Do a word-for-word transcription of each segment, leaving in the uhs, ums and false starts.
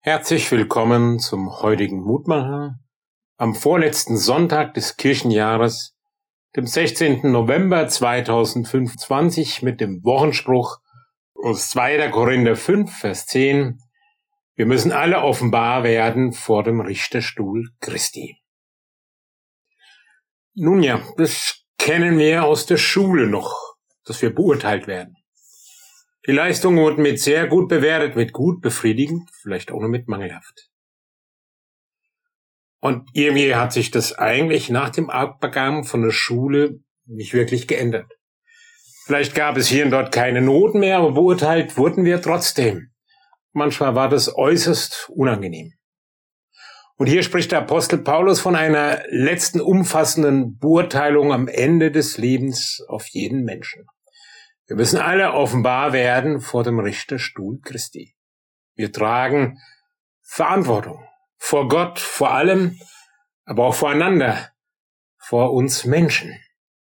Herzlich willkommen zum heutigen Mutmacher am vorletzten Sonntag des Kirchenjahres, dem sechzehnten November zweitausendfünfundzwanzig, mit dem Wochenspruch aus zweiter Korinther fünf, Vers zehn. Wir müssen alle offenbar werden vor dem Richterstuhl Christi. Nun ja, das kennen wir aus der Schule noch, dass wir beurteilt werden. Die Leistungen wurden mit sehr gut bewertet, mit gut, befriedigend, vielleicht auch nur mit mangelhaft. Und irgendwie hat sich das eigentlich nach dem Abgang von der Schule nicht wirklich geändert. Vielleicht gab es hier und dort keine Noten mehr, aber beurteilt wurden wir trotzdem. Manchmal war das äußerst unangenehm. Und hier spricht der Apostel Paulus von einer letzten umfassenden Beurteilung am Ende des Lebens auf jeden Menschen. Wir müssen alle offenbar werden vor dem Richterstuhl Christi. Wir tragen Verantwortung vor Gott, vor allem, aber auch voreinander, vor uns Menschen.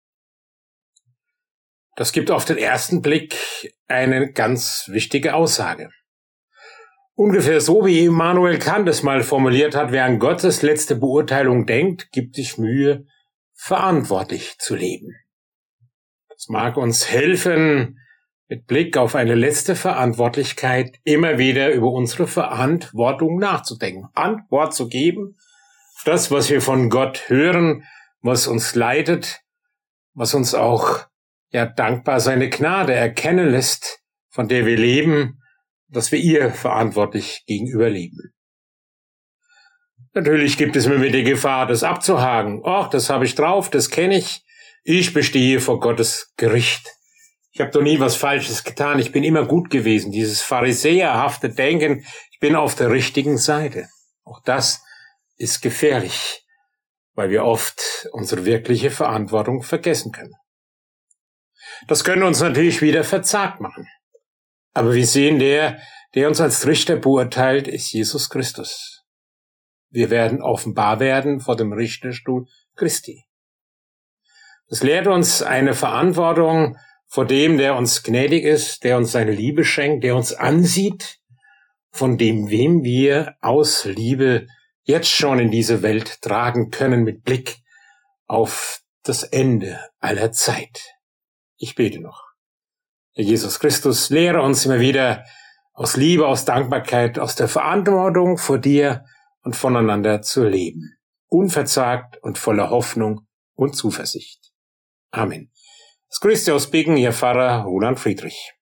Das gibt auf den ersten Blick eine ganz wichtige Aussage. Ungefähr so, wie Immanuel Kant es mal formuliert hat: Wer an Gottes letzte Beurteilung denkt, gibt sich Mühe, verantwortlich zu leben. Es mag uns helfen, mit Blick auf eine letzte Verantwortlichkeit immer wieder über unsere Verantwortung nachzudenken, Antwort zu geben auf das, was wir von Gott hören, was uns leitet, was uns auch ja dankbar seine Gnade erkennen lässt, von der wir leben, dass wir ihr verantwortlich gegenüber leben. Natürlich gibt es immer wieder die Gefahr, das abzuhaken. Ach, das habe ich drauf, das kenne ich. Ich bestehe vor Gottes Gericht. Ich habe doch nie was Falsches getan. Ich bin immer gut gewesen. Dieses pharisäerhafte Denken, ich bin auf der richtigen Seite. Auch das ist gefährlich, weil wir oft unsere wirkliche Verantwortung vergessen können. Das könnte uns natürlich wieder verzagt machen. Aber wir sehen, der, der uns als Richter beurteilt, ist Jesus Christus. Wir werden offenbar werden vor dem Richterstuhl Christi. Das lehrt uns eine Verantwortung vor dem, der uns gnädig ist, der uns seine Liebe schenkt, der uns ansieht, von dem, wem wir aus Liebe jetzt schon in diese Welt tragen können, mit Blick auf das Ende aller Zeit. Ich bete noch. Herr Jesus Christus, lehre uns immer wieder aus Liebe, aus Dankbarkeit, aus der Verantwortung vor dir und voneinander zu leben. Unverzagt und voller Hoffnung und Zuversicht. Amen. Es grüßt Sie aus Bingen, Ihr Pfarrer Roland Friedrich.